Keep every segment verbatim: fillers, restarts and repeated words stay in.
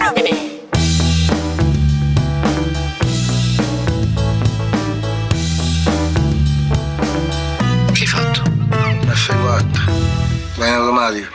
Ruvidi. Che hai fatto? F quattro. Vai in automatico.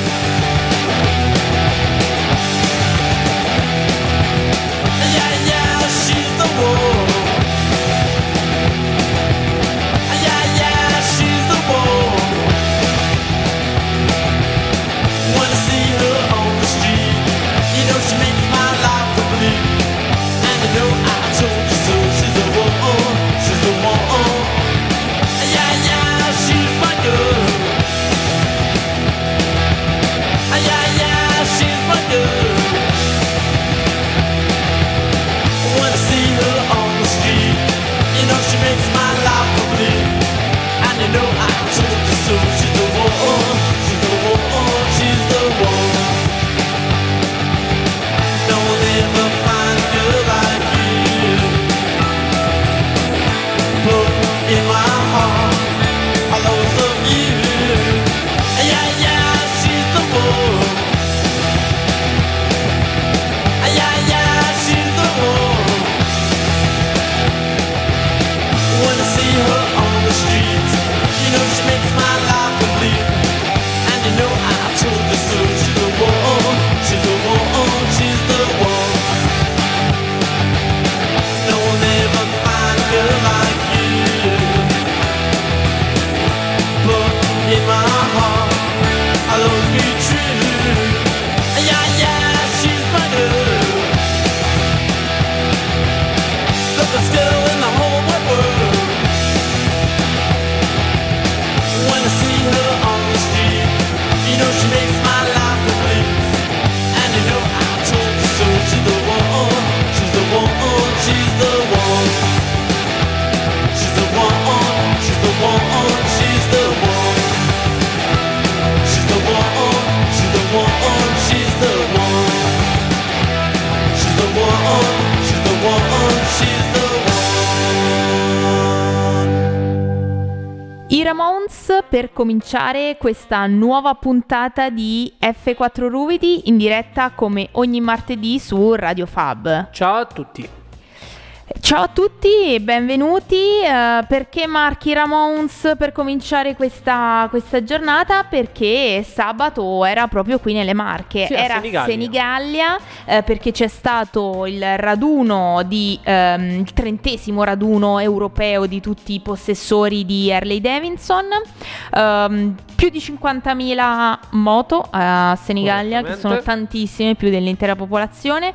Ramones per cominciare questa nuova puntata di F quattro Ruvidi in diretta come ogni martedì su Radio Fab. Ciao a tutti. Ciao a tutti e benvenuti. Uh, perché marchi Ramones per cominciare questa, questa giornata? Perché sabato era proprio qui nelle Marche, sì, era Senigallia, Senigallia uh, perché c'è stato il raduno di um, il trentesimo raduno europeo di tutti i possessori di Harley Davidson. Um, più di cinquantamila moto a Senigallia, che sono tantissime, più dell'intera popolazione,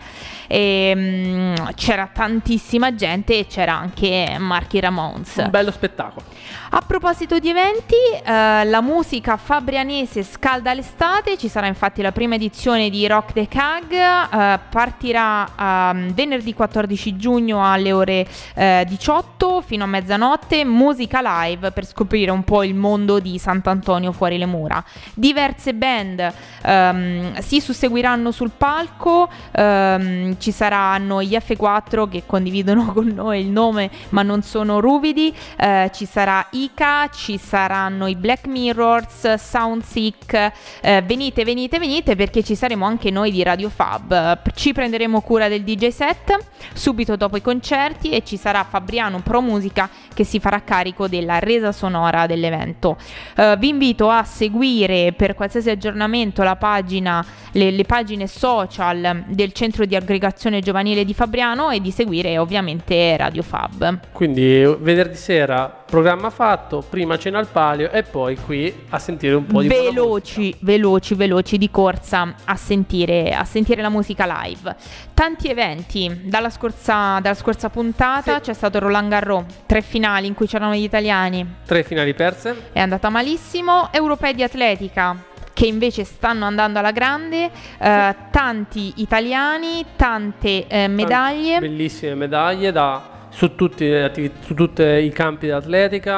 e um, c'era tantissima gente e c'era anche Marchi Ramones. Un bello spettacolo. A proposito di eventi, eh, la musica fabrianese scalda l'estate, ci sarà infatti la prima edizione di Rock the Cag, eh, partirà eh, venerdì quattordici giugno alle ore eh, diciotto fino a mezzanotte, musica live per scoprire un po' il mondo di Sant'Antonio fuori le mura. Diverse band ehm, si susseguiranno sul palco, ehm, ci saranno gli F quattro che condividono con noi il nome ma non sono Ruvidi, eh, ci sarà Ica, ci saranno i Black Mirrors, Soundsick, eh, venite venite venite perché ci saremo anche noi di Radio Fab, ci prenderemo cura del D J set subito dopo i concerti e ci sarà Fabriano Pro Musica che si farà carico della resa sonora dell'evento. Uh, vi invito a seguire per qualsiasi aggiornamento la pagina, le, le pagine social del centro di aggregazione giovanile di Fabriano e di seguire ovviamente Radio Fab. Quindi venerdì sera programma fatto, prima cena al palio e poi qui a sentire un po' di veloci, veloci, veloci di corsa a sentire, a sentire la musica live. Tanti eventi dalla scorsa, dalla scorsa puntata, sì. C'è stato Roland Garros, tre finali in cui c'erano gli italiani, tre finali perse, è andata malissimo. Europei di atletica che invece stanno andando alla grande, eh, tanti italiani, tante eh, medaglie, bellissime medaglie da su tutti, su tutti i campi d'atletica,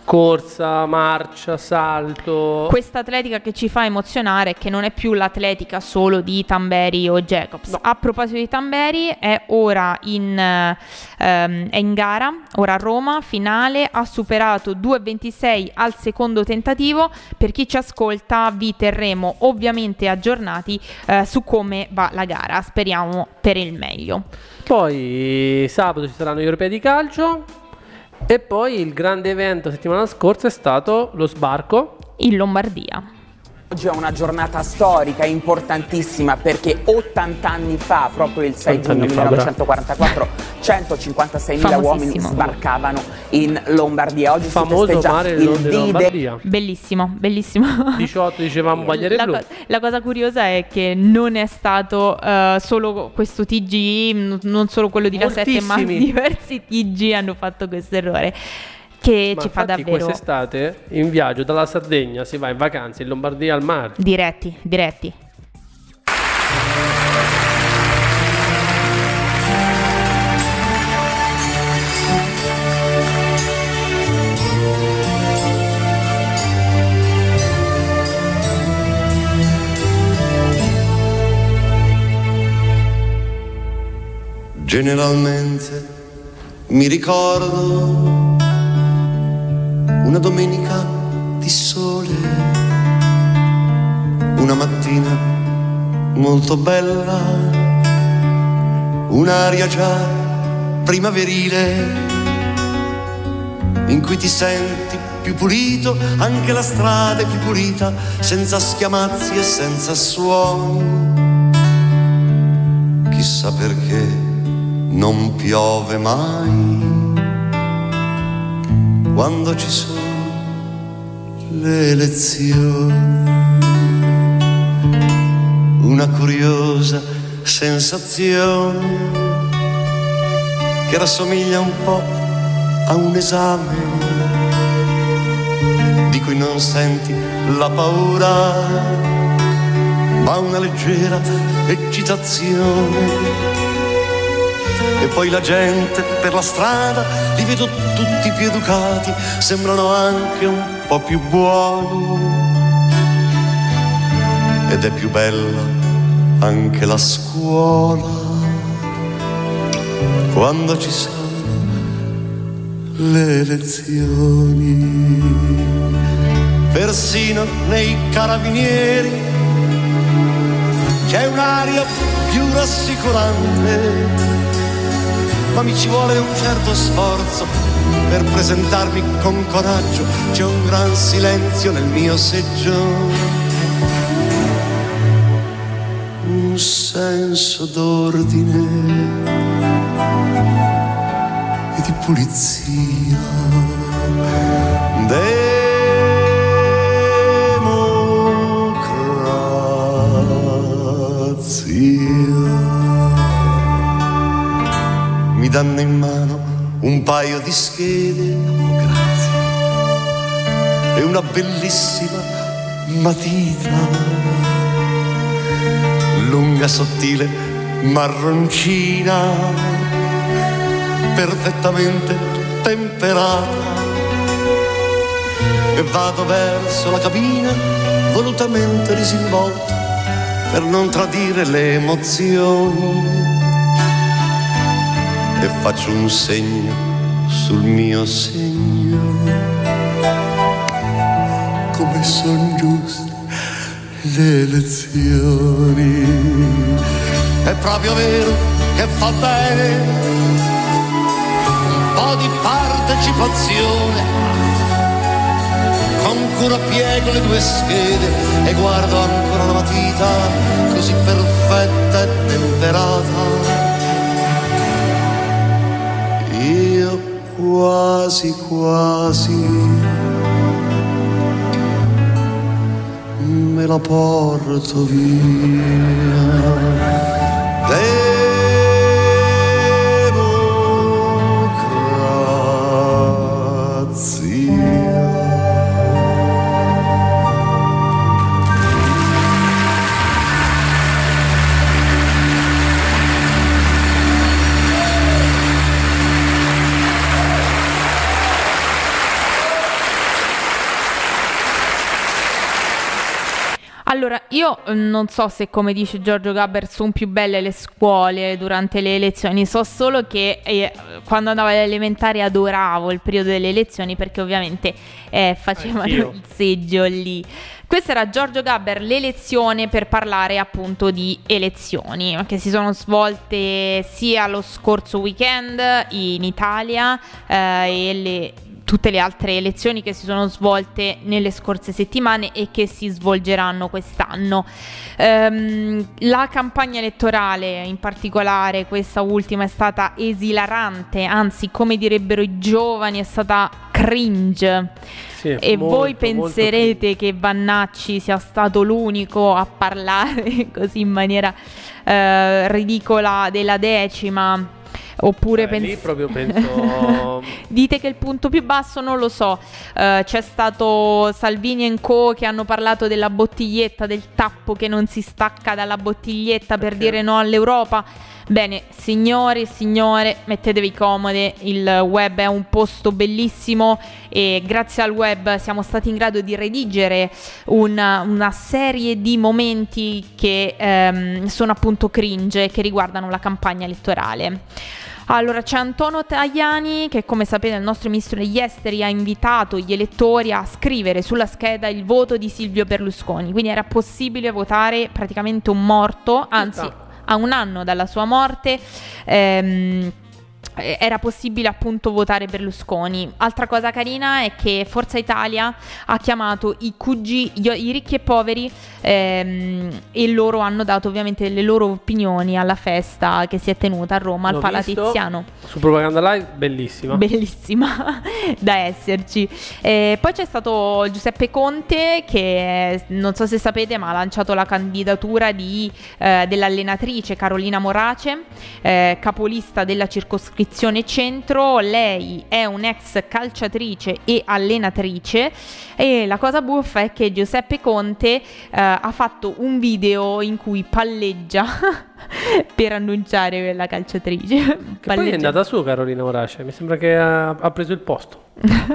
corsa, marcia, salto. Questa atletica che ci fa emozionare, che non è più l'atletica solo di Tamberi o Jacobs. No. A proposito di Tamberi, è ora in, ehm, è in gara, ora a Roma, finale, ha superato due ventisei al secondo tentativo. Per chi ci ascolta vi terremo ovviamente aggiornati eh, su come va la gara, speriamo per il meglio. Poi sabato ci saranno gli europei di calcio. E poi il grande evento settimana scorsa è stato lo sbarco in Lombardia. Oggi è una giornata storica importantissima perché ottanta anni fa, proprio il sei giugno millenovecentoquarantaquattro, centocinquantaseimila uomini sbarcavano in Lombardia. Oggi famoso si festeggia mare il di Lombardia. Bellissimo, bellissimo. diciotto dicevamo bandiere la, blu. co- la cosa curiosa è che non è stato uh, solo questo T G, n- non solo quello di La sette, ma diversi T G hanno fatto questo errore. Che Ma ci fa davvero. Quest'estate in viaggio dalla Sardegna si va in vacanza in Lombardia al mare. Diretti, diretti. Generalmente mi ricordo una domenica di sole, una mattina molto bella, un'aria già primaverile, in cui ti senti più pulito, anche la strada è più pulita, senza schiamazzi e senza suoni. Chissà perché non piove mai quando ci sono le elezioni. Una curiosa sensazione che rassomiglia un po' a un esame di cui non senti la paura, ma una leggera eccitazione. E poi la gente per la strada, li vedo tutti più educati, sembrano anche un po' più buoni. Ed è più bella anche la scuola quando ci sono le elezioni. Persino nei carabinieri c'è un'aria più rassicurante, ma mi ci vuole un certo sforzo per presentarmi con coraggio. C'è un gran silenzio nel mio seggio, un senso d'ordine e di pulizia. Democrazia. Mi danno in mano un paio di schede, oh grazie, e una bellissima matita, lunga, sottile, marroncina, perfettamente temperata. E vado verso la cabina, volutamente disinvolto, per non tradire le emozioni. E faccio un segno sul mio segno, come son giuste le elezioni. È proprio vero che fa bene un po' di partecipazione. Con cura piego le due schede e guardo ancora la matita così perfetta e temperata. Io quasi quasi me la porto via. Allora, io non so se, come dice Giorgio Gaber, sono più belle le scuole durante le elezioni. So solo che eh, quando andavo alle elementari adoravo il periodo delle elezioni, perché ovviamente eh, facevano Anch'io. il seggio lì. Questo era Giorgio Gaber, l'elezione, per parlare appunto di elezioni che si sono svolte sia lo scorso weekend in Italia eh, e le tutte le altre elezioni che si sono svolte nelle scorse settimane e che si svolgeranno quest'anno. Um, la campagna elettorale, in particolare questa ultima, è stata esilarante, anzi, come direbbero i giovani, è stata cringe. Sì, e molto, voi penserete molto che Vannacci sia stato l'unico a parlare così in maniera uh, ridicola della decima? Oppure eh, pens- lì proprio penso dite che il punto più basso non lo so. Uh, c'è stato Salvini e Co che hanno parlato della bottiglietta, del tappo che non si stacca dalla bottiglietta per Perché? dire no all'Europa. Bene, signori e signore, mettetevi comode, il web è un posto bellissimo e grazie al web siamo stati in grado di redigere una, una serie di momenti che ehm, sono appunto cringe, che riguardano la campagna elettorale. Allora, c'è Antonio Tajani che, come sapete, il nostro ministro degli esteri ha invitato gli elettori a scrivere sulla scheda il voto di Silvio Berlusconi, quindi era possibile votare praticamente un morto, anzi a un anno dalla sua morte ehm, era possibile appunto votare Berlusconi. Altra cosa carina è che Forza Italia ha chiamato i Q G, i ricchi e poveri, ehm, e loro hanno dato ovviamente le loro opinioni alla festa che si è tenuta a Roma, al L'ho Palatiziano. visto su Propaganda Live, bellissima. Bellissima da esserci. Eh, poi c'è stato Giuseppe Conte che, non so se sapete, ma ha lanciato la candidatura di, eh, dell'allenatrice Carolina Morace, eh, capolista della circoscrizione Centro. Lei è un'ex calciatrice e allenatrice e la cosa buffa è che Giuseppe Conte eh, ha fatto un video in cui palleggia per annunciare quella calciatrice. Che Palleggia. poi è andata su Carolina Morace, mi sembra che ha, ha preso il posto.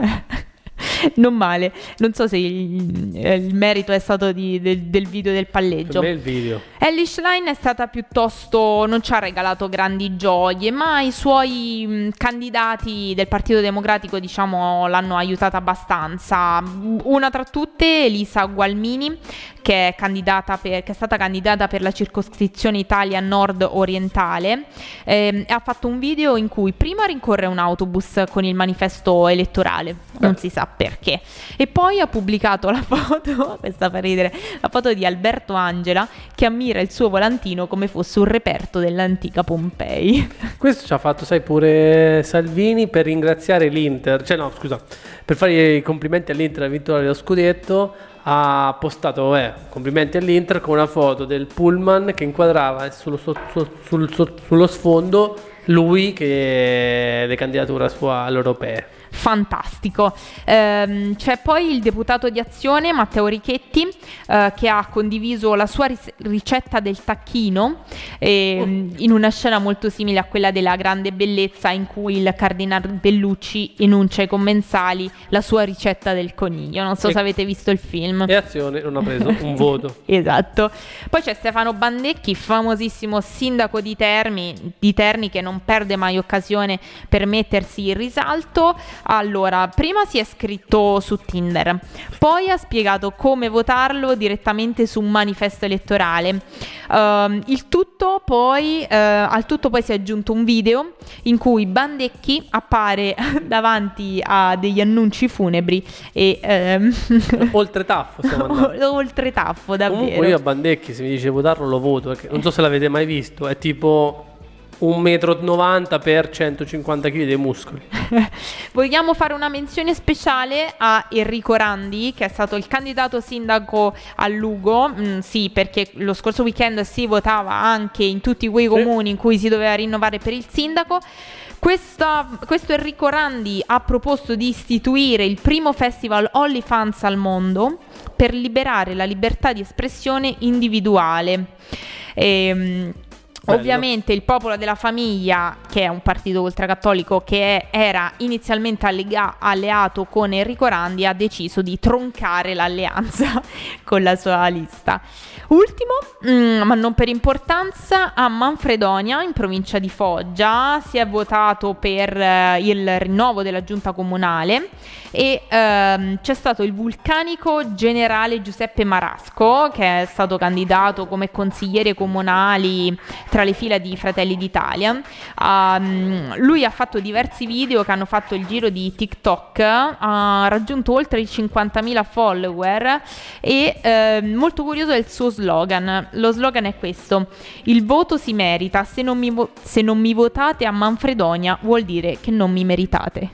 Non male, non so se il, il merito è stato di, del, del video del palleggio. Per me il video. Elly Schlein è stata piuttosto, non ci ha regalato grandi gioie, ma i suoi mh, candidati del Partito Democratico, diciamo, l'hanno aiutata abbastanza. Una tra tutte, Elisa Gualmini, che è, candidata per, che è stata candidata per la circoscrizione Italia Nord Orientale, eh, ha fatto un video in cui prima rincorre un autobus con il manifesto elettorale, non si sa perché, e poi ha pubblicato la foto, questa fa ridere, la foto di Alberto Angela che ammira il suo volantino come fosse un reperto dell'antica Pompei. Questo ci ha fatto, sai, pure Salvini per ringraziare l'Inter, cioè no, scusa, per fare i complimenti all'Inter alla vittoria dello scudetto. Ha postato eh, complimenti all'Inter con una foto del pullman che inquadrava sullo, sul, sul, sul, sullo sfondo lui che è le candidature sua all'Europee. Fantastico. Ehm, c'è poi il deputato di Azione Matteo Richetti eh, che ha condiviso la sua ris- ricetta del tacchino ehm, in una scena molto simile a quella della Grande Bellezza, in cui il Cardinal Bellucci enuncia ai commensali la sua ricetta del coniglio. Non so e, se avete visto il film. E Azione non ha preso un voto. Esatto. Poi c'è Stefano Bandecchi, famosissimo sindaco di Terni, di Terni, che non perde mai occasione per mettersi in risalto. Allora, prima si è iscritto su Tinder, poi ha spiegato come votarlo direttamente su un manifesto elettorale. Uh, il tutto poi, uh, al tutto poi si è aggiunto un video in cui Bandecchi appare davanti a degli annunci funebri e um... oltre taffo stiamo andando. oltre taffo, davvero. Comunque io a Bandecchi, se mi dice votarlo, lo voto, perché non so se l'avete mai visto, è tipo un metro e novanta per centocinquanta chili di muscoli. Vogliamo fare una menzione speciale a Enrico Randi, che è stato il candidato sindaco a Lugo. Mm, sì, perché lo scorso weekend si votava anche in tutti quei comuni in cui si doveva rinnovare per il sindaco. Questa, questo Enrico Randi ha proposto di istituire il primo festival OnlyFans al mondo per liberare la libertà di espressione individuale. E, Bello. Ovviamente il Popolo della Famiglia, che è un partito ultracattolico che è, era inizialmente allega- alleato con Enrico Randi, ha deciso di troncare l'alleanza con la sua lista. Ultimo, mm, ma non per importanza, a Manfredonia, in provincia di Foggia, si è votato per eh, il rinnovo della giunta comunale e ehm, c'è stato il vulcanico generale Giuseppe Marasco, che è stato candidato come consigliere comunali tra le fila di Fratelli d'Italia. Um, lui ha fatto diversi video che hanno fatto il giro di TikTok, ha raggiunto oltre i cinquantamila follower e eh, molto curioso è il suo slogan. Lo slogan è questo: il voto si merita, se non mi, vo- se non mi votate a Manfredonia vuol dire che non mi meritate.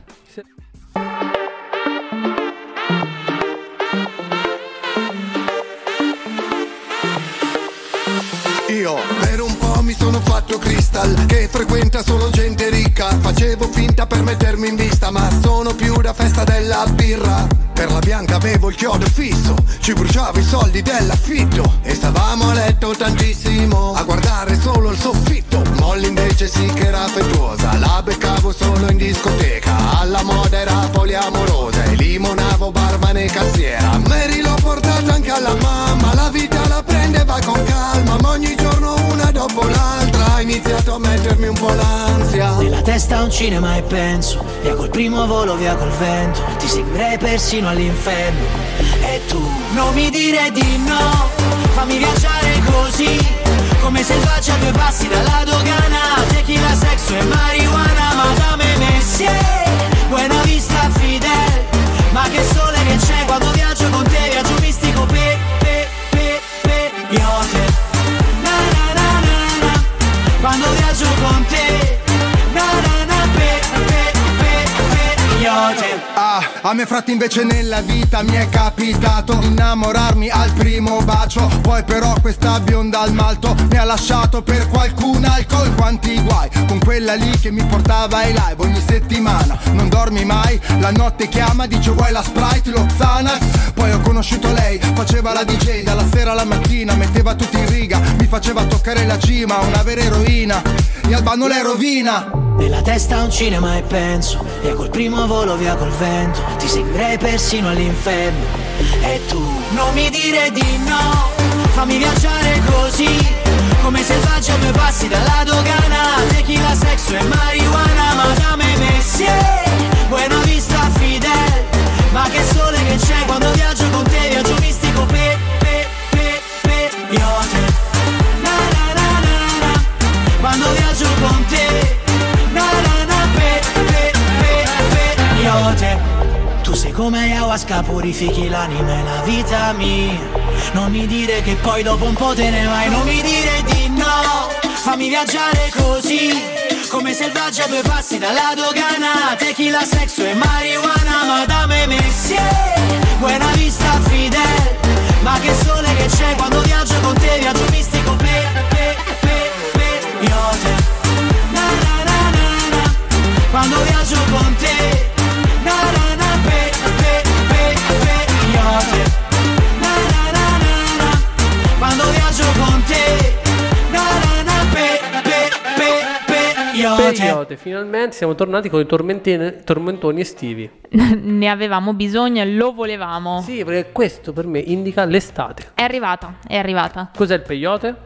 Io per un po' mi sono fatto crystal, che frequenta solo gente ricca. Facevo finta per mettermi in vista, ma sono più da festa della birra. Per la bianca avevo il chiodo fisso, ci bruciavo i soldi dell'affitto e stavamo a letto tantissimo a guardare solo il soffitto. Molly invece sì che era affettuosa, la beccavo solo in discoteca. Alla moda era poliamorosa e limonavo barman e cassiera. Mary l'ho portata anche alla mamma, la vita la prendeva con calma, ma ogni giorno una dopo l'altra ha iniziato a mettermi un po' l'ansia. Nella testa un cinema e penso, via col primo volo, via col vento, ti seguirei persino all'inferno. E tu non mi dire di no, fammi viaggiare così, come selvaggia a due passi dalla dogana. Tequila, sexo e marijuana, Madame Messier, Buena Vista Fidel. Ma che sole che c'è quando viaggio con te, viaggio mistico pe, pe, pe, pe, iote. Na na na na na, quando viaggio con te, na na na pe, pe, pe, pe, iote. Ah, a me fratti invece nella vita mi è capitato di innamorarmi al primo bacio. Poi però questa bionda al malto mi ha lasciato per qualcun alcol. Quanti guai con quella lì che mi portava ai live ogni settimana. Non dormi mai, la notte chiama, dice vuoi la Sprite, lo Xanax. Poi ho conosciuto lei, faceva la D J dalla sera alla mattina, metteva tutti in riga, mi faceva toccare la cima, una vera eroina, e Albano le rovina. Nella testa un cinema e penso, via col primo volo, via col vento, ti seguirei persino all'inferno. E tu non mi dire di no, fammi viaggiare così, come selvaggia a due passi dalla dogana. Tequila, sexo e marijuana, Madame Messier, Buena Vista Fidel. Ma che sole che c'è quando viaggio con te, viaggio mistico pe, pe, pe, pe, iote. Na na na na na, quando viaggio con te, na na na pe, pe, pe, pe, iote. Tu sei come ayahuasca, purifichi l'anima e la vita mia. Non mi dire che poi dopo un po' te ne vai, non mi dire di no, fammi viaggiare così, come selvaggia a due passi dalla dogana. Tequila, sexo e marijuana, Madame Messier, Buena Vista Fidel. Ma che sole che c'è quando viaggio con te, viaggio mistico pe, pe, pe, pe, iote. Na na na na na, quando viaggio con te, na na na pe, pe, pe, pe, iote. Na na na na na, quando viaggio con te, na na na pe, pe, pe, pe, iote. Iote. Finalmente siamo tornati con i tormentini, tormentoni estivi. Ne avevamo bisogno e lo volevamo. Sì, perché questo per me indica l'estate. È arrivata, è arrivata. Cos'è il peyote?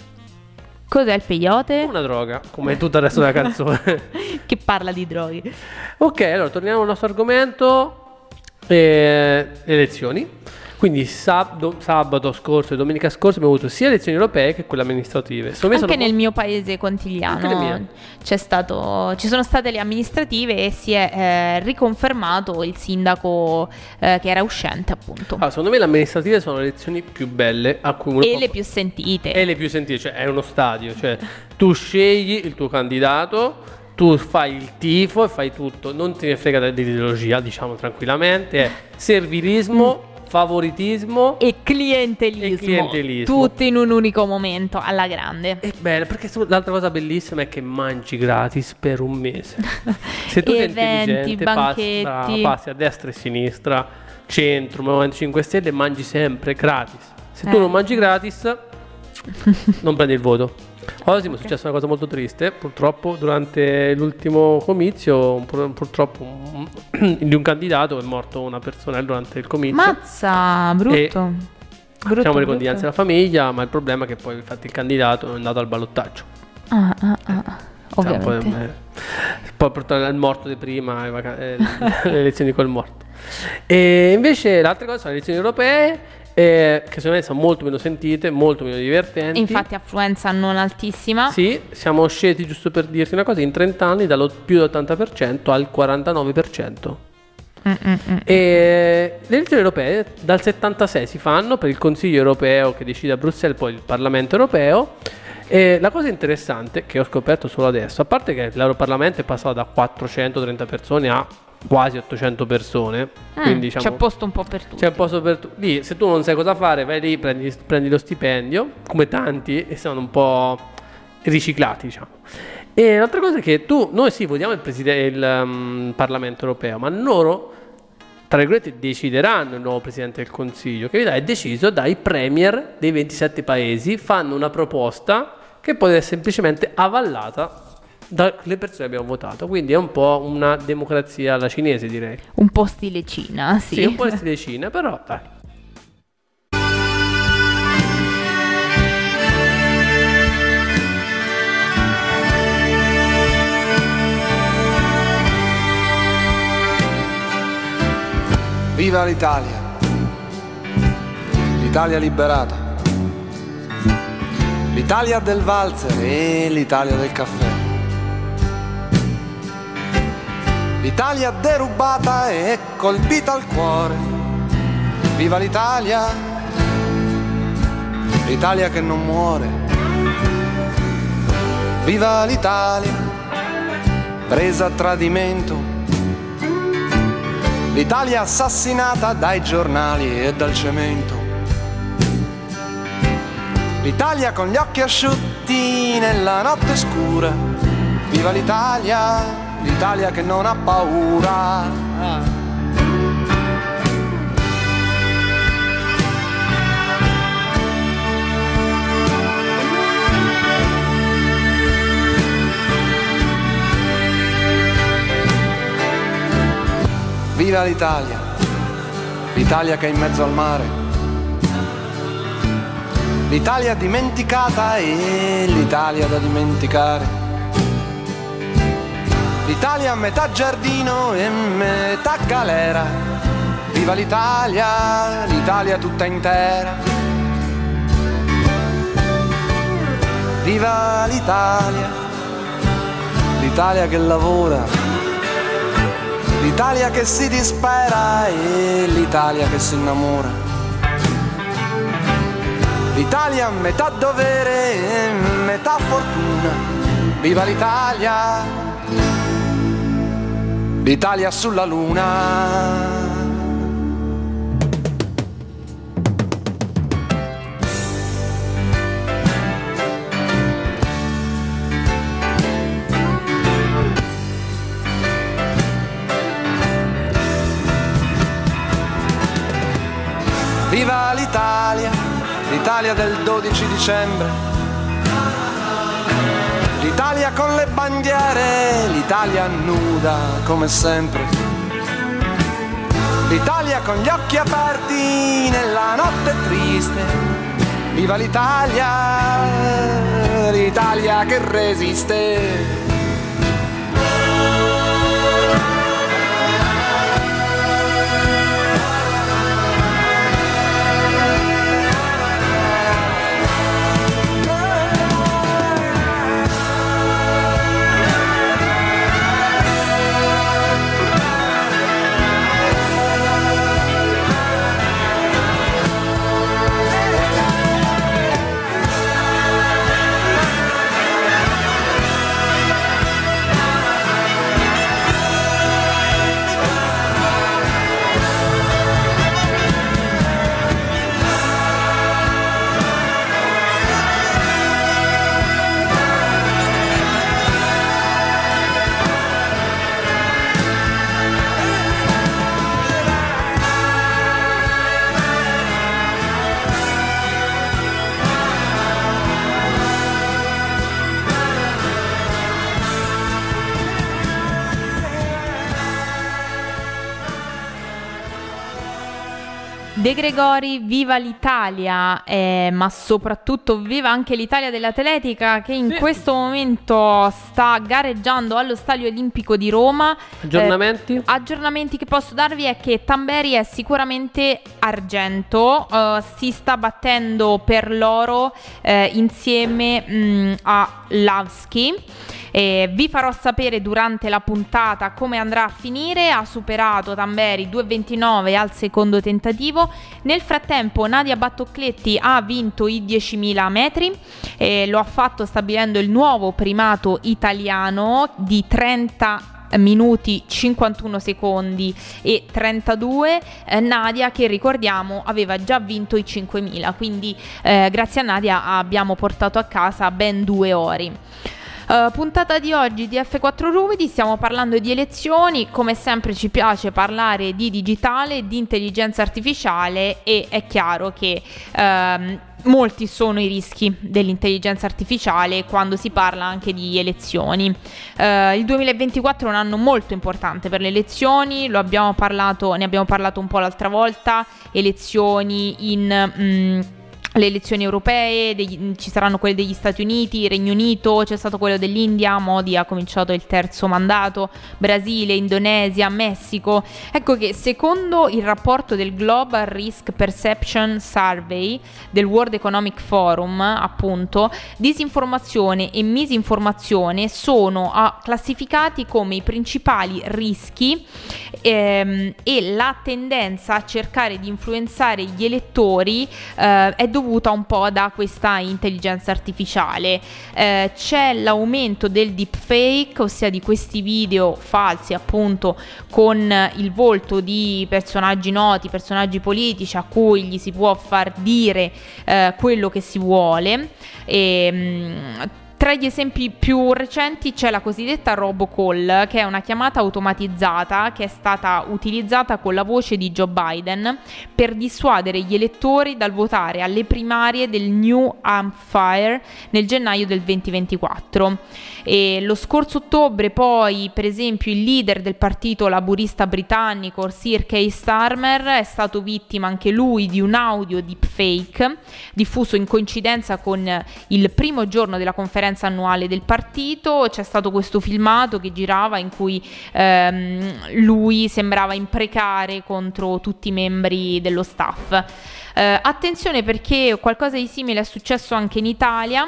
Cos'è il peyote? Una droga, come tutto il resto della canzone. Che parla di droghe. Ok, allora torniamo al nostro argomento, eh, elezioni. Quindi sab- sabato scorso e domenica scorsa abbiamo avuto sia elezioni europee che quelle amministrative. Anche sono... nel mio paese Contigliano c'è stato, ci sono state le amministrative e si è eh, riconfermato il sindaco eh, che era uscente, appunto. Ah, secondo me le amministrative sono le elezioni più belle a cui uno e può... le più sentite. E le più sentite, cioè è uno stadio, cioè tu scegli il tuo candidato, tu fai il tifo e fai tutto, non te ne frega dell'ideologia, diciamo tranquillamente, è servilismo, favoritismo e clientelismo, e clientelismo, tutto in un unico momento, alla grande. È bello, perché l'altra cosa bellissima è che mangi gratis per un mese. Se tu sei eventi, intelligente, banchetti. passi, passi a destra e sinistra, centro, Movimento cinque Stelle, mangi sempre gratis. Se eh. tu non mangi gratis, non prendi il voto. Oggi mi è successa una cosa molto triste, purtroppo durante l'ultimo comizio, pur, purtroppo un, di un candidato è morto una persona durante il comizio. Mazza, brutto. Facciamo le condoglianze alla famiglia, ma il problema è che poi infatti il candidato è andato al ballottaggio. Ah, ah, ah. Ovviamente. Poi, poi portare il morto di prima, le elezioni col morto. E invece l'altra cosa sono le elezioni europee, eh, che secondo me sono molto meno sentite, molto meno divertenti. Infatti affluenza non altissima. Sì, siamo scesi, giusto per dirti una cosa, in trenta anni dallo più dell'ottanta per cento al quarantanove per cento. Mm-mm. E le elezioni europee dal settantasei si fanno per il Consiglio europeo che decide a Bruxelles, poi il Parlamento europeo. E la cosa interessante che ho scoperto solo adesso, a parte che l'Europarlamento è passato da quattrocentotrenta persone a quasi ottocento persone, mm, quindi diciamo, c'è posto un po' per tutti. C'è un posto per tutti. Lì, se tu non sai cosa fare, vai lì, prendi, prendi lo stipendio, come tanti, e sono un po' riciclati, diciamo. E l'altra cosa è che tu, noi sì, votiamo il, preside- il um, Parlamento europeo, ma loro, tra virgolette, decideranno il nuovo Presidente del Consiglio, che è deciso dai premier dei ventisette paesi, fanno una proposta che poi è semplicemente avallata dalle persone che abbiamo votato. Quindi è un po' una democrazia alla cinese, direi. Un po' stile Cina, sì. Sì, un po' stile Cina, però dai. Viva l'Italia, l'Italia liberata, l'Italia del valzer e l'Italia del caffè, l'Italia derubata e colpita al cuore. Viva l'Italia, l'Italia che non muore. Viva l'Italia, presa a tradimento, l'Italia assassinata dai giornali e dal cemento. L'Italia con gli occhi asciutti nella notte scura. Viva l'Italia, l'Italia che non ha paura. Viva l'Italia, l'Italia che è in mezzo al mare, l'Italia dimenticata e l'Italia da dimenticare, l'Italia a metà giardino e metà galera. Viva l'Italia, l'Italia tutta intera. Viva l'Italia, l'Italia che lavora, l'Italia che si dispera e l'Italia che si innamora, l'Italia metà dovere e metà fortuna. Viva l'Italia, l'Italia sulla luna. Viva l'Italia, l'Italia del dodici dicembre, l'Italia con le bandiere, l'Italia nuda come sempre, l'Italia con gli occhi aperti nella notte triste. Viva l'Italia, l'Italia che resiste. De Gregori, viva l'Italia, eh, ma soprattutto viva anche l'Italia dell'atletica che in sì. questo momento sta gareggiando allo Stadio Olimpico di Roma. Aggiornamenti? Eh, aggiornamenti che posso darvi è che Tamberi è sicuramente argento, eh, si sta battendo per l'oro eh, insieme mh, a Lavsky. Eh, vi farò sapere durante la puntata come andrà a finire. Ha superato Tamberi due ventinove al secondo tentativo. Nel frattempo Nadia Battocletti ha vinto i diecimila metri e lo ha fatto stabilendo il nuovo primato italiano di trenta minuti cinquantuno secondi e trentadue. eh, Nadia, che ricordiamo aveva già vinto i cinquemila, quindi eh, grazie a Nadia abbiamo portato a casa ben due ori. Uh, puntata di oggi di F quattro Rumidi, stiamo parlando di elezioni, come sempre ci piace parlare di digitale, di intelligenza artificiale e è chiaro che uh, molti sono i rischi dell'intelligenza artificiale quando si parla anche di elezioni. Uh, il duemilaventiquattro è un anno molto importante per le elezioni, lo abbiamo parlato, ne abbiamo parlato un po' l'altra volta, elezioni in... Mm, le elezioni europee, degli, ci saranno quelle degli Stati Uniti, Regno Unito, c'è stato quello dell'India, Modi ha cominciato il terzo mandato, Brasile, Indonesia, Messico. Ecco che secondo il rapporto del Global Risk Perception Survey del World Economic Forum, appunto, disinformazione e misinformazione sono ah, classificati come i principali rischi ehm, e la tendenza a cercare di influenzare gli elettori eh, è dovuta dovuta un po' da questa intelligenza artificiale. Eh, c'è l'aumento del deepfake, ossia di questi video falsi appunto con il volto di personaggi noti, personaggi politici a cui gli si può far dire eh, quello che si vuole. E, mh, Tra gli esempi più recenti c'è la cosiddetta robocall, che è una chiamata automatizzata che è stata utilizzata con la voce di Joe Biden per dissuadere gli elettori dal votare alle primarie del New Hampshire nel gennaio del duemilaventiquattro. E lo scorso ottobre poi, per esempio, il leader del partito laburista britannico, Sir Keir Starmer, è stato vittima anche lui di un audio deepfake diffuso in coincidenza con il primo giorno della conferenza annuale del partito. C'è stato questo filmato che girava in cui ehm, lui sembrava imprecare contro tutti i membri dello staff. Eh, attenzione, perché qualcosa di simile è successo anche in Italia.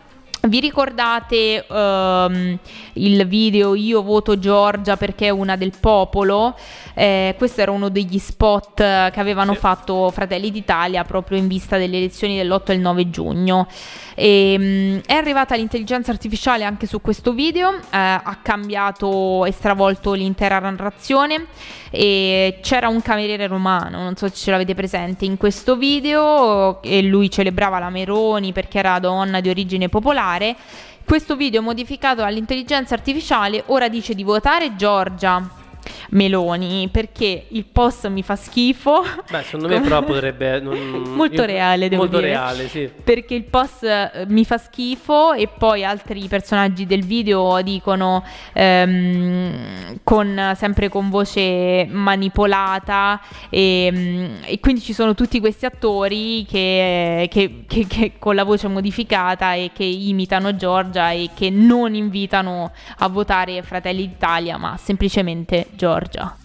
Vi ricordate um, il video Io voto Giorgia perché è una del popolo? Eh, questo era uno degli spot che avevano sì. fatto Fratelli d'Italia proprio in vista delle elezioni dell'otto e il nove giugno. E, um, è arrivata l'intelligenza artificiale anche su questo video, eh, ha cambiato e stravolto l'intera narrazione. E c'era un cameriere romano, non so se ce l'avete presente in questo video, e lui celebrava la Meroni perché era donna di origine popolare. Questo video modificato dall'intelligenza artificiale ora dice di votare Giorgia Meloni perché il post mi fa schifo. Beh, secondo me però potrebbe non... molto io... reale, devo molto dire. reale, sì. Perché il post eh, mi fa schifo, e poi altri personaggi del video dicono ehm, con sempre con voce manipolata, e, e quindi ci sono tutti questi attori che, che, che, che con la voce modificata e che imitano Giorgia e che non invitano a votare Fratelli d'Italia ma semplicemente Giorgia.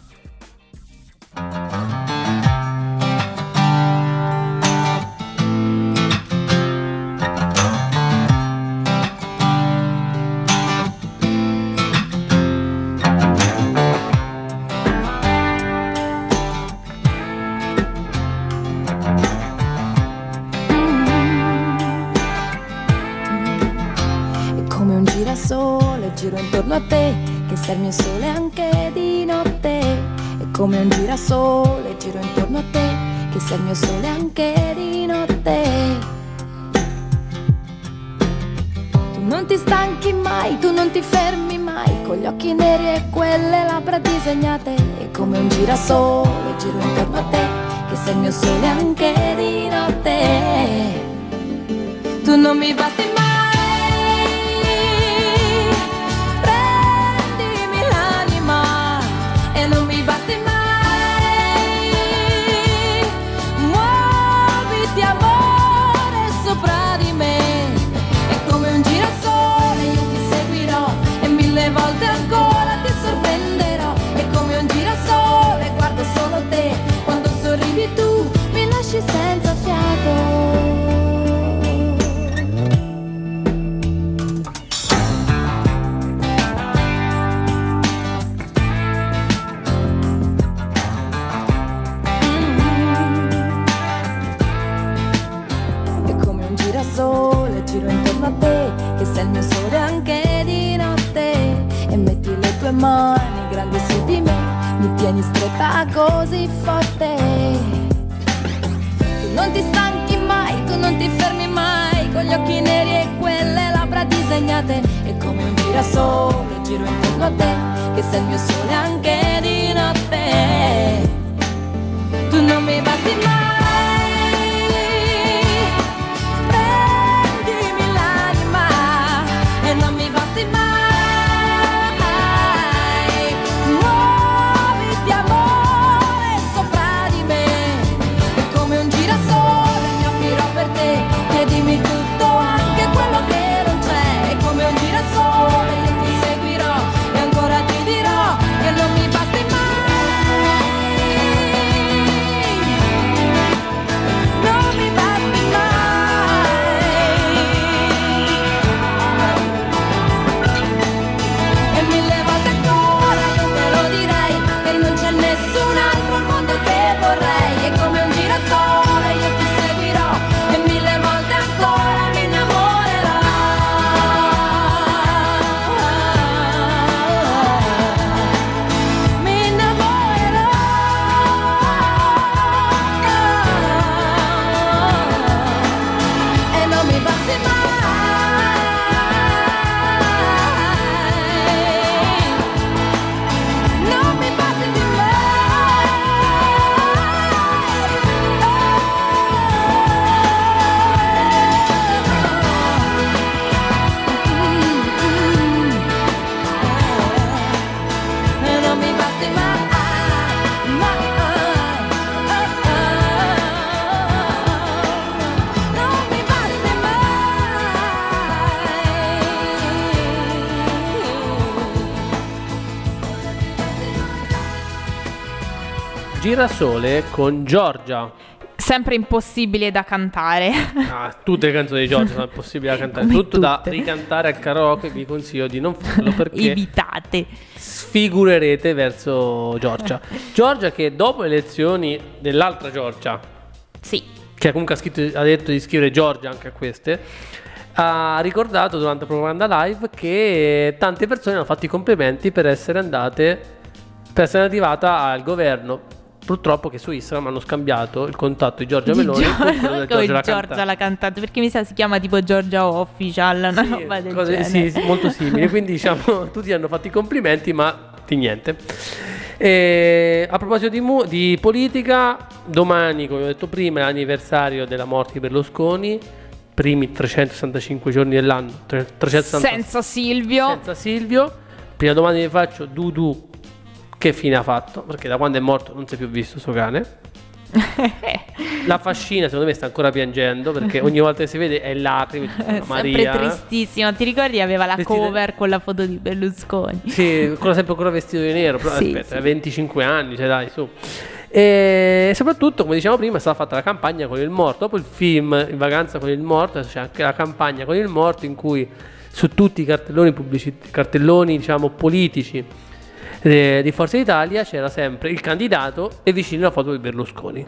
È come un girasole, giro intorno a te, che sei il mio sole anche di notte. È come un girasole, giro intorno a te, che sei il mio sole anche di notte. Tu non ti stanchi mai, tu non ti fermi mai, con gli occhi neri e quelle labbra disegnate. È come un girasole, giro intorno a te, che sei il mio sole anche di notte. Tu non mi basti mai, mani grandi su di me, mi tieni stretta così forte. Tu non ti stanchi mai, tu non ti fermi mai, con gli occhi neri e quelle labbra disegnate. E come un girasole giro intorno a te, che sei il mio sole anche di notte. Tu non mi basti mai, prendimi l'anima e non mi basti mai. Muoviti amore sopra di me, e come un girasole mi aprirò per te. Chiedimi tutto, anche quello che non c'è. E come un girasole io ti seguirò e ancora ti dirò che non mi basti mai. Non mi basti mai. E mille volte ancora io te lo direi, che non c'è nessun altro al mondo che vorrei. E come un girasole io ti seguirò e mille volte ancora mi innamorerò. Mi innamorerò. E non mi basti mai. Non mi basti di me. E non mi basti mai, mai. Non mi basti mai. Girasole con Giorgia. Sempre impossibile da cantare. Ah, tutte le canzoni di Giorgia sono impossibili da cantare, Come tutto da tutte. ricantare al karaoke. Vi consiglio di non farlo perché Evitate. sfigurerete verso Giorgia. Giorgia che dopo le elezioni dell'altra Giorgia, Sì. che comunque ha, scritto, ha detto di scrivere Giorgia anche a queste, ha ricordato durante la propaganda live che tante persone hanno fatto i complimenti per essere andate, per essere arrivata al governo. Purtroppo che su Instagram hanno scambiato il contatto di Giorgia Di Meloni con quello Giorgia, del con Giorgia la Giorgia cantante. la cantante, perché mi sa si chiama tipo Giorgia Official, una Sì, roba del cose- genere. sì, sì, molto simili. Quindi diciamo tutti hanno fatto i complimenti, ma di niente. E, a proposito di, mu- di politica, domani, come ho detto prima, è l'anniversario della morte di Berlusconi. Primi trecentosessantacinque giorni dell'anno, tre- trecentosessanta Senza Silvio. senza Silvio. Prima domanda vi faccio: Dudu che fine ha fatto? Perché da quando è morto non si è più visto suo cane. La fascina secondo me sta ancora piangendo, perché ogni volta che si vede è lacrime, È sempre Maria. tristissima. Ti ricordi aveva la Vestita- cover con la foto di Berlusconi? Sì, ancora sempre ancora vestito di nero, però Sì, aspetta, sì. ha venticinque anni, cioè dai, su. E soprattutto, come diciamo prima, è stata fatta la campagna con il morto. Dopo il film In vacanza con il morto, c'è anche la campagna con il morto, in cui su tutti i cartelloni pubblici, cartelloni diciamo politici eh, di Forza Italia c'era sempre il candidato e vicino la foto di Berlusconi.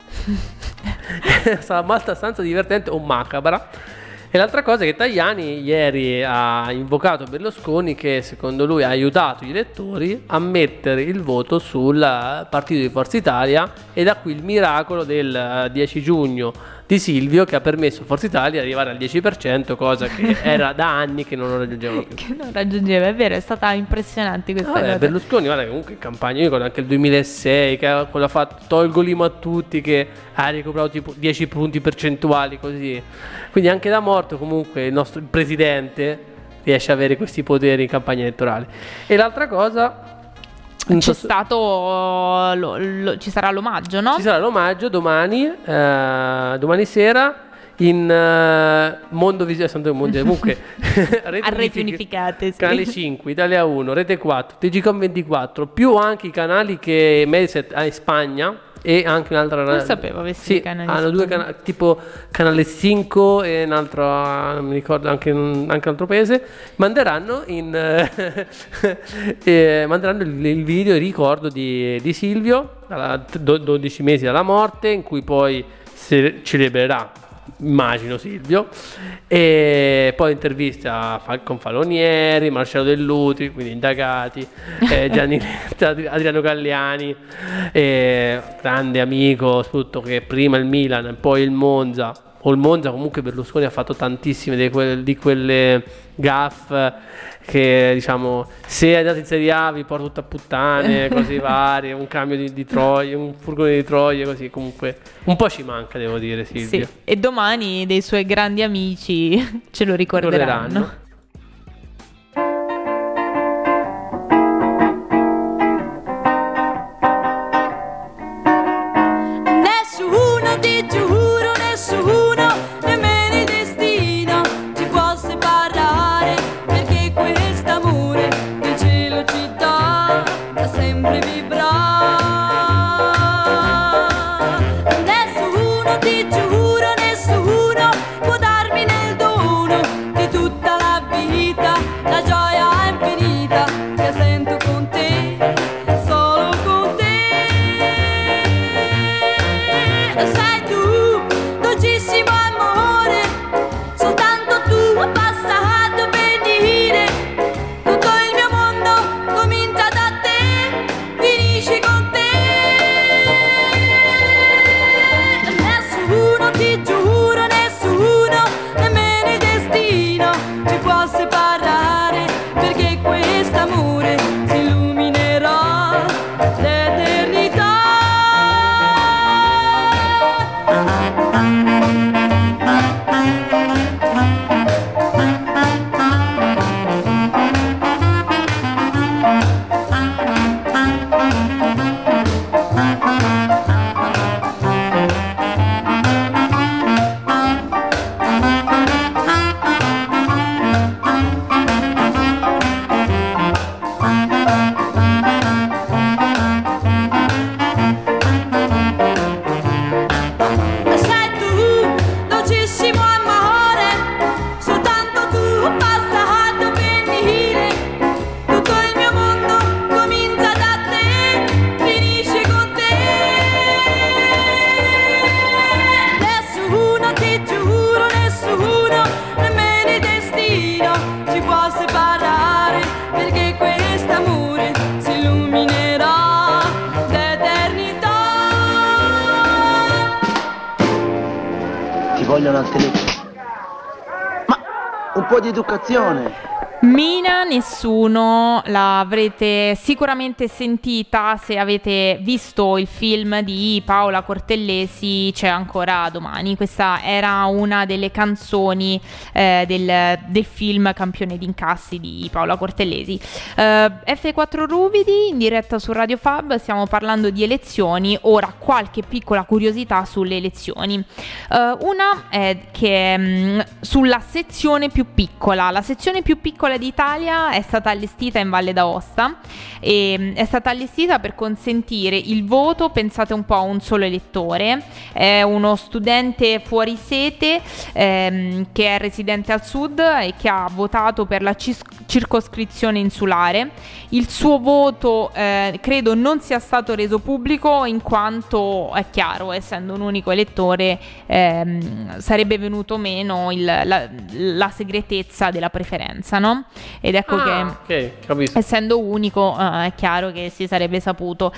È stata abbastanza divertente o macabra. E l'altra cosa è che Tajani ieri ha invocato Berlusconi, che secondo lui ha aiutato gli elettori a mettere il voto sul partito di Forza Italia, e da qui il miracolo del dieci giugno di Silvio, che ha permesso a Forza Italia di arrivare al dieci per cento, cosa che era da anni che non lo raggiungevano più. Che non raggiungeva, è vero, è stata impressionante questa Vabbè, cosa. Berlusconi, guarda, comunque in campagna, io ricordo anche il duemilasei, che ha quello ha fatto tolgo l'I M U a tutti, che ha recuperato tipo dieci punti percentuali, così. Quindi anche da morto comunque il nostro presidente riesce a avere questi poteri in campagna elettorale. E l'altra cosa, non C'è so se- stato lo- lo- ci sarà l'omaggio, no? ci sarà l'omaggio domani, eh, domani sera in eh, Mondo Visione, Santo Mondo, comunque Rete A reti Unific- unificate, sì. Canale cinque, Italia uno, Rete quattro, T G Com ventiquattro, più anche i canali che Mediaset ha in Spagna, e anche un'altra. Non sapevo avessi sì, i canali hanno due spagnoli. canali, tipo Canale cinque e un altro, non mi ricordo, anche un, anche un altro paese, manderanno in eh, eh, manderanno il, il video, il ricordo di, di Silvio, alla- do- dodici mesi dalla morte, in cui poi si celebrerà immagino Silvio, e poi intervista con Falonieri, Marcello Dell'Utri, quindi indagati, eh, Gianni Adriano Galliani, eh, grande amico, soprattutto che prima il Milan e poi il Monza, o il Monza comunque Berlusconi ha fatto tantissime di quelle, di quelle gaff che diciamo se è andato in Serie A vi porto tutta a puttane, cose varie, un cambio di, di troie, un furgone di troie, così comunque un po' ci manca, devo dire, Silvio. Sì. E domani dei suoi grandi amici ce lo ricorderanno. ricorderanno. Nessuno, ti giuro, nessuno, nemmeno il destino ci può separare, perché quest'amore che il cielo ci dà da sempre vivrà. Nessuno, ti giuro, nessuno può darmi nel dono di tutta la vita la gioia infinita che sento con te, solo con te. Sei tu, dolcissimo amore, soltanto tu hai passato per dire tutto il mio mondo comincia da te, finisce con te. Nessuno, ti giuro, nessuno, nemmeno il destino ci può separare, perché quest'amore si illuminerà l'eternità. Sei tu, dolcissimo amore, soltanto tu hai passato per dire tutto il mio mondo comincia da te, finisce con te. Nessuno, ti giuro, nessuno, nemmeno il destino ci può separare, perché quest'amore si illuminerà l'eternità. Ti vogliono al telefono. Ma un po' di educazione. Mina Nessuno l'avrete sicuramente sentita se avete visto il film di Paola Cortellesi, C'è ancora domani. Questa era una delle canzoni eh, del, del film Campione d'incassi di Paola Cortellesi. eh, F quattro Ruvidi in diretta su Radio Fab, stiamo parlando di elezioni. Ora qualche piccola curiosità sulle elezioni. eh, Una è che mh, sulla sezione più piccola, la sezione più piccola d'Italia è stata allestita in Valle d'Aosta e è stata allestita per consentire il voto, pensate un po', a un solo elettore. È uno studente fuori sete ehm, che è residente al sud e che ha votato per la cis- circoscrizione insulare. Il suo voto eh, credo non sia stato reso pubblico, in quanto è chiaro, essendo un unico elettore ehm, sarebbe venuto meno il, la, la segretezza della preferenza, no? Ed ecco ah, che okay, essendo unico uh, è chiaro che si sarebbe saputo.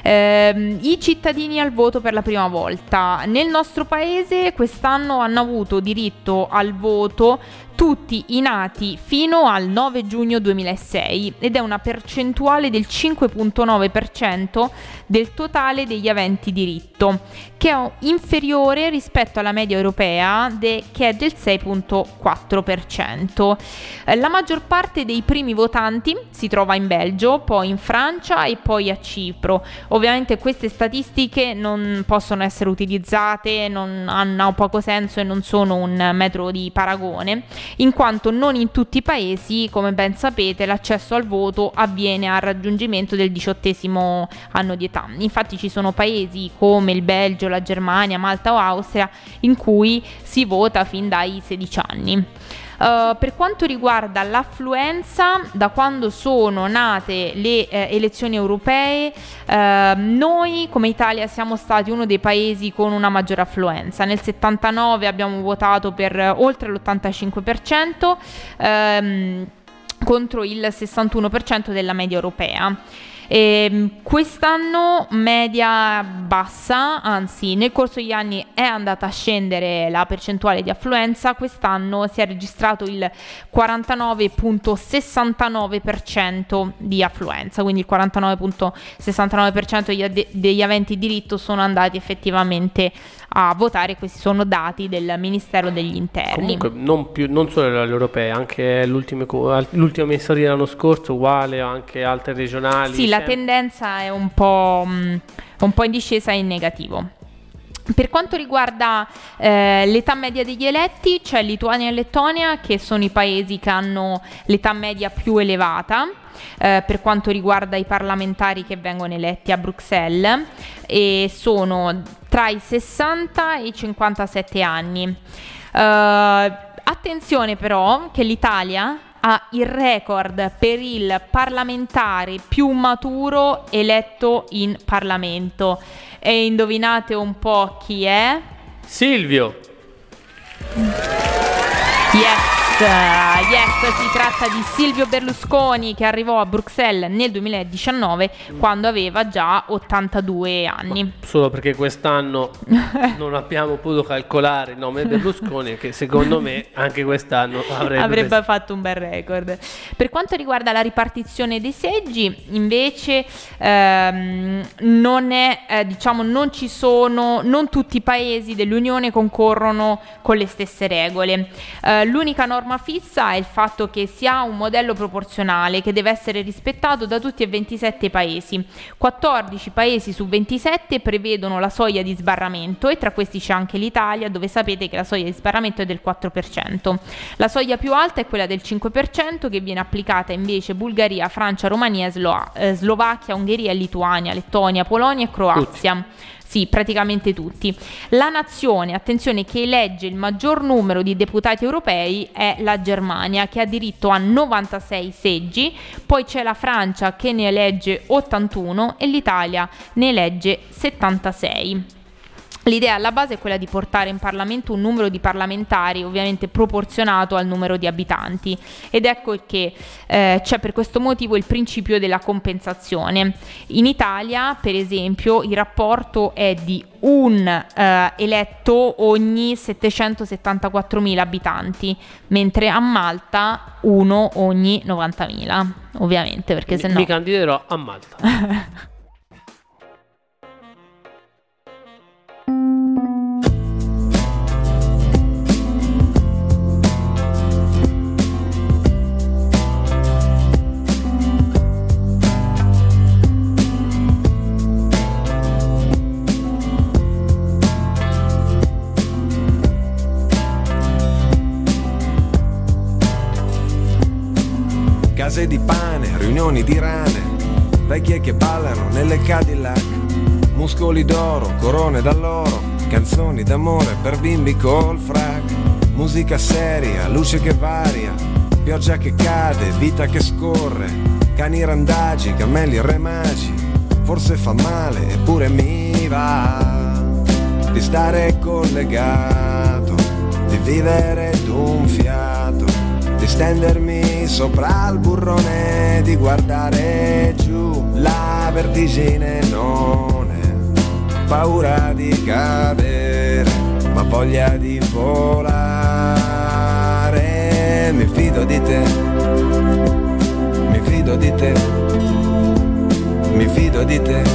Eh, i cittadini al voto per la prima volta nel nostro paese quest'anno hanno avuto diritto al voto tutti i nati fino al nove giugno duemilasei, ed è una percentuale del cinque virgola nove per cento del totale degli aventi diritto, che è inferiore rispetto alla media europea de- che è del sei virgola quattro per cento. Eh, la maggior parte dei primi votanti si trova in Belgio, poi in Francia e poi a Cipro. Ovviamente queste statistiche non possono essere utilizzate, non hanno poco senso e non sono un metro di paragone, in quanto non in tutti i paesi, come ben sapete, l'accesso al voto avviene al raggiungimento del diciottesimo anno di età. Infatti ci sono paesi come il Belgio, la Germania, Malta o Austria in cui si vota fin dai sedici anni. Uh, per quanto riguarda l'affluenza, da quando sono nate le eh, elezioni europee, uh, noi come Italia siamo stati uno dei paesi con una maggiore affluenza. Nel settantanove abbiamo votato per uh, oltre l'ottantacinque per cento um, contro il sessantuno per cento della media europea. E quest'anno media bassa, anzi nel corso degli anni è andata a scendere la percentuale di affluenza. Quest'anno si è registrato il quarantanove virgola sessantanove per cento di affluenza, quindi il quarantanove virgola sessantanove per cento degli, ad- degli aventi diritto sono andati effettivamente a votare. Questi sono dati del Ministero degli Interni. Comunque non, più, non solo le europee, anche l'ultima, l'ultima amministrativa dell'anno scorso uguale, anche altre regionali. Sì, la tendenza è un po', mh, un po' in discesa e in negativo. Per quanto riguarda eh, l'età media degli eletti, c'è Lituania e Lettonia, che sono i paesi che hanno l'età media più elevata eh, per quanto riguarda i parlamentari che vengono eletti a Bruxelles, e sono tra i sessanta e i cinquantasette anni. Uh, attenzione però che l'Italia ha il record per il parlamentare più maturo eletto in Parlamento. E indovinate un po' chi è? Silvio. Yes, yes, si tratta di Silvio Berlusconi, che arrivò a Bruxelles nel duemiladiciannove quando aveva già ottantadue anni. Ma solo perché quest'anno non abbiamo potuto calcolare il nome Berlusconi, che secondo me anche quest'anno avrebbe, avrebbe preso. fatto un bel record. Per quanto riguarda la ripartizione dei seggi, invece ehm, non è eh, diciamo non ci sono, non tutti i paesi dell'Unione concorrono con le stesse regole. Eh, L'unica norma fissa è il fatto che si ha un modello proporzionale che deve essere rispettato da tutti e ventisette i paesi. quattordici paesi su ventisette prevedono la soglia di sbarramento, e tra questi c'è anche l'Italia, dove sapete che la soglia di sbarramento è del quattro per cento. La soglia più alta è quella del cinque per cento, che viene applicata invece Bulgaria, Francia, Romania, Slo- eh, Slovacchia, Ungheria, Lituania, Lettonia, Polonia e Croazia. Tutti. Sì, praticamente tutti. La nazione, attenzione, che elegge il maggior numero di deputati europei è la Germania, che ha diritto a novantasei seggi, poi c'è la Francia che ne elegge ottantuno e l'Italia ne elegge settantasei. L'idea alla base è quella di portare in Parlamento un numero di parlamentari ovviamente proporzionato al numero di abitanti, ed ecco che eh, c'è per questo motivo il principio della compensazione. In Italia, per esempio, il rapporto è di un eh, eletto ogni settecentosettantaquattromila abitanti, mentre a Malta uno ogni novantamila, ovviamente, perché se no... Mi candiderò a Malta. Case di pane, riunioni di rane, vecchie che ballano nelle Cadillac, muscoli d'oro, corone d'alloro, canzoni d'amore per bimbi col frac, musica seria, luce che varia, pioggia che cade, vita che scorre, cani randagi, cammelli e re magi. Forse fa male eppure mi va di stare collegato, di vivere d'un fiato, di stendermi sopra il burrone, di guardare giù, la vertigine non è paura di cadere, ma voglia di volare. Mi fido di te, mi fido di te, mi fido di te,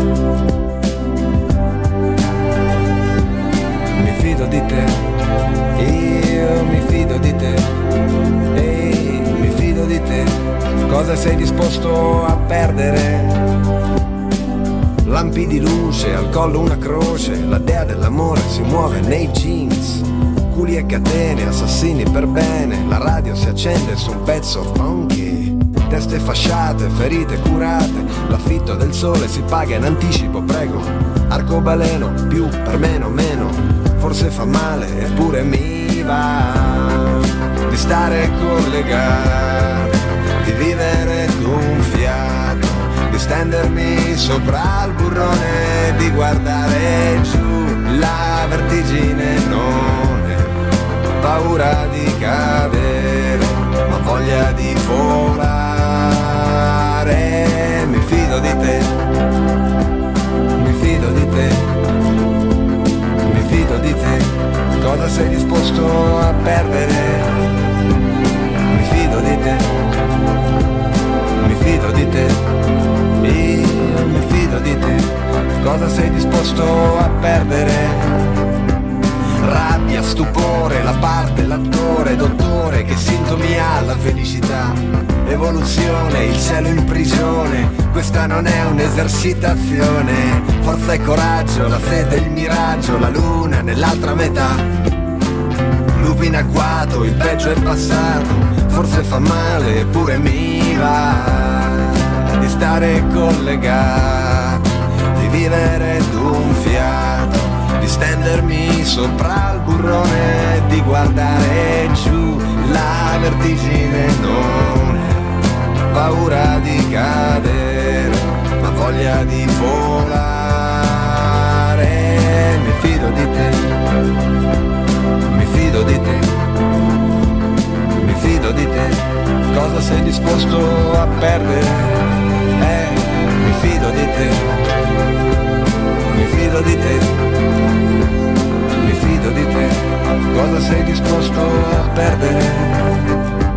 mi fido di te, io mi fido di te, ehi, mi fido di te. Cosa sei disposto a perdere? Lampi di luce, al collo una croce, la dea dell'amore si muove nei jeans, culi e catene, assassini per bene, la radio si accende su un pezzo funky, teste fasciate, ferite curate, l'affitto del sole si paga in anticipo, prego, arcobaleno, più per meno meno, forse fa male eppure mi va di stare collegato, di vivere gonfiato, di stendermi sopra il burrone, di guardare giù, la vertigine non è paura di cadere, ma voglia di volare. Mi fido di te, mi fido di te, mi fido di te, cosa sei disposto a perdere? Mi fido di te, mi fido di te, io mi fido di te, cosa sei disposto a perdere? Rabbia, stupore, la parte, l'attore, dottore, che sintomi ha la felicità? Evoluzione, il cielo in prigione, questa non è un'esercitazione. Forza e coraggio, la sete, il miraggio, la luna nell'altra metà. Lupi in agguato, il peggio è passato, forse fa male, eppure mi va di stare collegato, di vivere d'un fiato, di stendermi sopra il burrone, di guardare giù, la vertigine non è paura di cadere, ma voglia di volare. Mi fido di te, mi fido di te, mi fido di te, cosa sei disposto a perdere? Eh, mi fido di te, mi fido di te, mi fido di te, cosa sei disposto a perdere?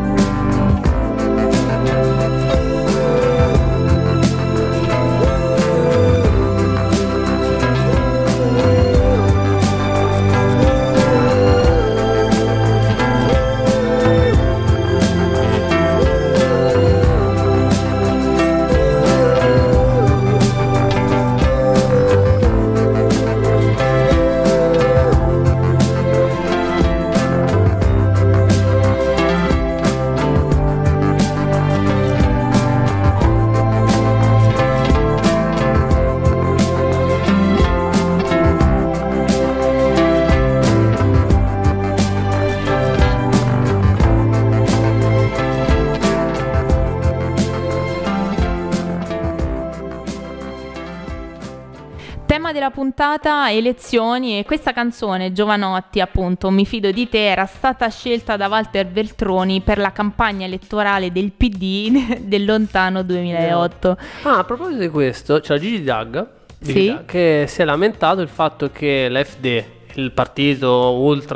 Della puntata elezioni, e questa canzone Giovanotti, appunto, Mi fido di te, era stata scelta da Walter Veltroni per la campagna elettorale del P D del lontano duemilaotto. Ah, a proposito di questo, c'è la Gigi D'Agga, sì? che si è lamentato del fatto che l'F D, il partito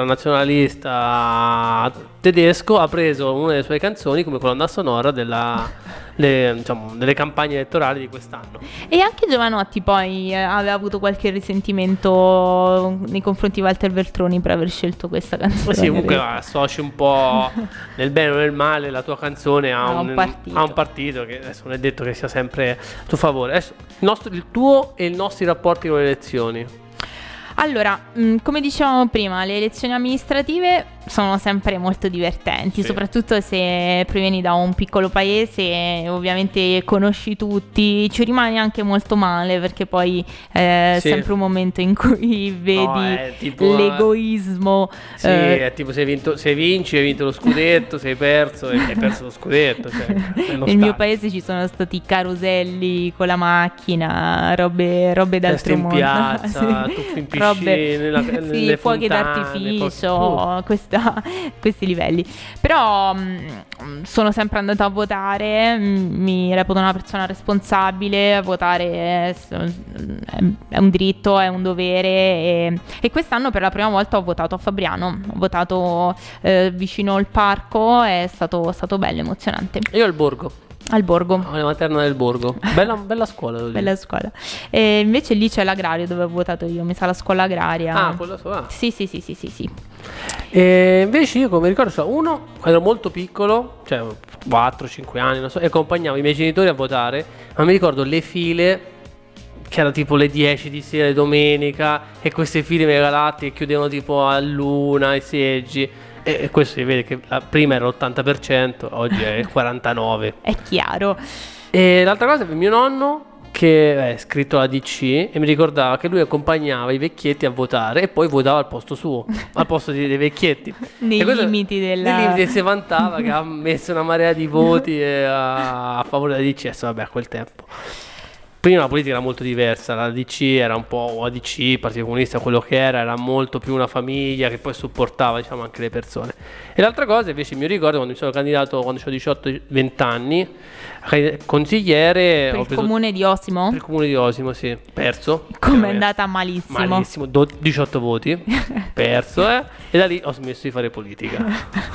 ultranazionalista tedesco, ha preso una delle sue canzoni come colonna sonora della Le, diciamo, delle campagne elettorali di quest'anno. E anche Giovanotti poi eh, aveva avuto qualche risentimento nei confronti di Walter Veltroni per aver scelto questa canzone. Sì, comunque associ un po' nel bene o nel male la tua canzone a, a, un, un, partito. a un partito che adesso non è detto che sia sempre a tuo favore. Adesso, il, nostro, il tuo e i nostri rapporti con le elezioni. Allora, mh, come dicevamo prima, le elezioni amministrative sono sempre molto divertenti, sì. Soprattutto se provieni da un piccolo paese, ovviamente conosci tutti, ci rimani anche molto male perché poi è sì. sempre un momento in cui vedi no, tipo, l'egoismo. Sì, eh, è tipo se, vinto, se vinci hai vinto lo scudetto, se hai perso hai perso lo scudetto. Cioè, nel mio paese ci sono stati caroselli con la macchina, robe, robe d'altro mondo. In piazza, sì. tuffi in piscina, robe, nella, sì, nelle fuochi fontane, d'artificio, poi, uh. questa questi livelli. Però mh, sono sempre andata a votare, mh, mi reputo una persona responsabile, votare è, è un diritto, è un dovere e, e quest'anno per la prima volta ho votato a Fabriano, ho votato eh, vicino al parco, è stato, stato bello, emozionante. Io al Borgo. Al Borgo. Alla materna del Borgo. Bella, bella scuola. Bella scuola. E invece lì c'è l'agrario dove ho votato io, mi sa la scuola agraria. Ah, quella sua? Sì, sì, sì, sì, sì, sì. E invece io come ricordo, cioè, uno, ero molto piccolo, cioè quattro cinque anni, non so, e accompagnavo i miei genitori a votare, ma mi ricordo le file, che era tipo le dieci di sera di domenica, e queste file mega latte che chiudevano tipo all'una i seggi. E questo si vede che prima era l'ottanta per cento, oggi è il quarantanove per cento. È chiaro. E l'altra cosa è mio nonno, che che è iscritto alla D C, e mi ricordava che lui accompagnava i vecchietti a votare e poi votava al posto suo, al posto dei, dei vecchietti. Nei e questo, limiti della... nei limiti si vantava che ha messo una marea di voti a, a favore della D C. Adesso, vabbè, a quel tempo prima la politica era molto diversa, la D C era un po', o A D C, il Partito Comunista, quello che era, era molto più una famiglia che poi supportava, diciamo, anche le persone. E l'altra cosa invece mi ricordo quando mi sono candidato, quando avevo diciotto venti anni, consigliere... Per ho il preso, comune di Osimo? Per il comune di Osimo, sì, perso. Come è andata malissimo. Malissimo, do, diciotto voti, perso, eh, e da lì ho smesso di fare politica.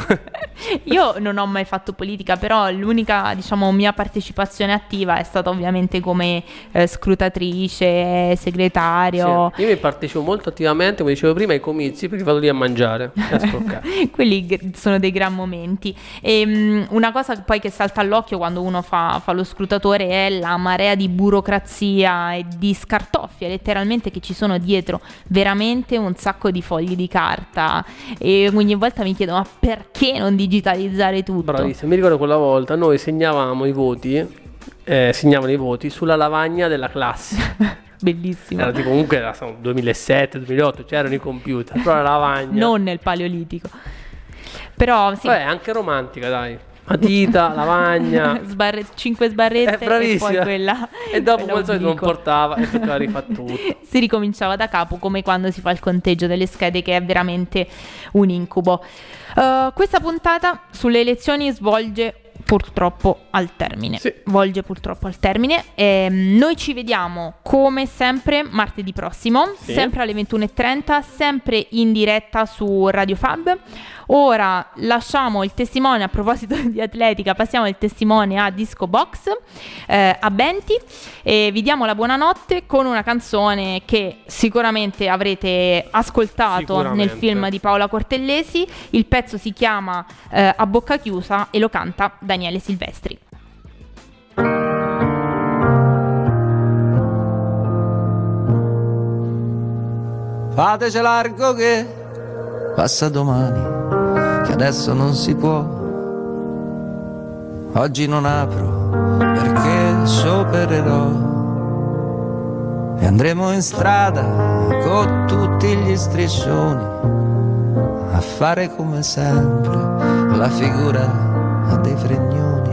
Io non ho mai fatto politica, però l'unica, diciamo, mia partecipazione attiva è stata ovviamente come eh, scrutatrice, segretario. Sì, io mi partecipo molto attivamente, come dicevo prima, ai comizi, perché vado lì a mangiare e a sporcare. Quelli g- sono dei gran momenti. E um, una cosa poi che salta all'occhio quando uno fa, fa lo scrutatore è la marea di burocrazia e di scartoffie letteralmente che ci sono dietro, veramente un sacco di fogli di carta, e ogni volta mi chiedo: ma perché non digitalizzare tutto? Bravissimo, mi ricordo quella volta noi segnavamo i voti, eh, segnavano i voti sulla lavagna della classe. Bellissimo. Era tipo, comunque era duemilasette duemilaotto, c'erano i computer, però la lavagna non nel paleolitico. Però sì. Vabbè, anche romantica, dai. Matita, lavagna, Sbarre- cinque sbarrette eh, e poi quella. E dopo quella quel solito non portava e poteva rifare tutto. Si ricominciava da capo, come quando si fa il conteggio delle schede, che è veramente un incubo. Uh, questa puntata sulle elezioni svolge purtroppo al termine. Sì. Volge purtroppo al termine. E noi ci vediamo come sempre martedì prossimo, sì. sempre alle ventuno e trenta, sempre in diretta su Radio Fab. Ora lasciamo il testimone, a proposito di atletica, passiamo il testimone a Disco Box, eh, a Benti, e vi diamo la buonanotte con una canzone che sicuramente avrete ascoltato Sicuramente. nel film di Paola Cortellesi. Il pezzo si chiama eh, A Bocca Chiusa e lo canta Daniele Silvestri. Fateci largo che passa domani, che adesso non si può. Oggi non apro perché sciopererò e andremo in strada con tutti gli striscioni a fare come sempre la figura dei fregnoni.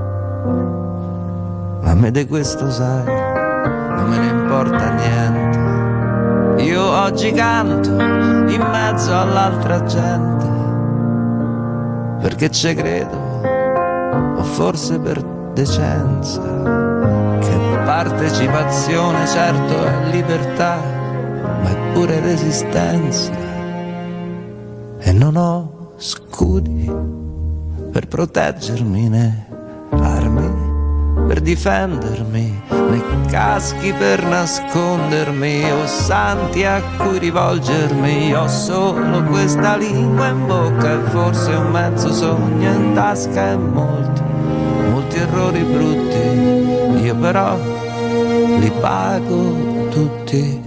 Ma a me di questo sai, non me ne importa niente. Io oggi canto in mezzo all'altra gente perché ci credo, o forse per decenza, che partecipazione certo è libertà, ma è pure resistenza. E non ho scudi per proteggermi, né armi per difendermi, né caschi per nascondermi, o santi a cui rivolgermi. Ho solo questa lingua in bocca e forse un mezzo sogno in tasca e molti, molti errori brutti. Io però li pago tutti.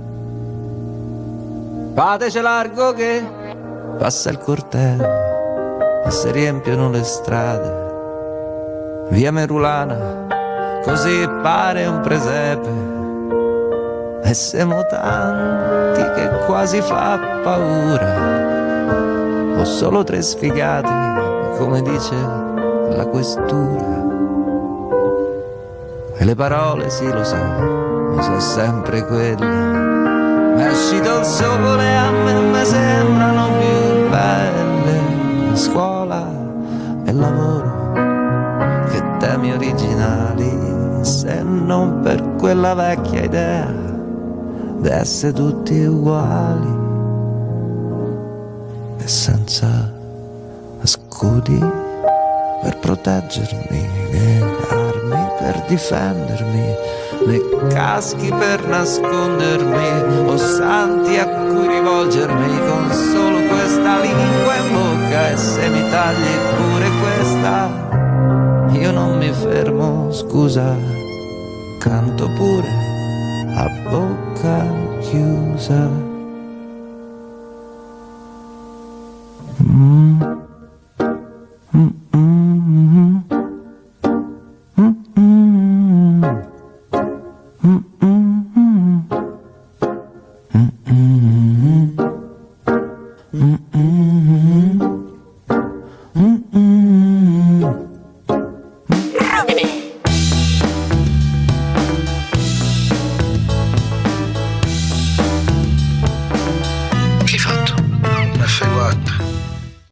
Fateci largo che passa il corteo e si riempiono le strade. Via Merulana, così pare un presepe, e siamo tanti che quasi fa paura. Ho solo tre sfigati, come dice la questura, e le parole, sì lo so, sono sempre quelle. Ma è uscito il sole, a me mi sembrano più belle scuola e lavoro, temi originali, se non per quella vecchia idea d'essere tutti uguali e senza scudi per proteggermi, né armi per difendermi, né caschi per nascondermi, o santi a cui rivolgermi con solo questa lingua in bocca. E se mi tagli pure questa, io non mi fermo, scusa, canto pure a bocca chiusa. Mm. Mm-mm. Mm-mm.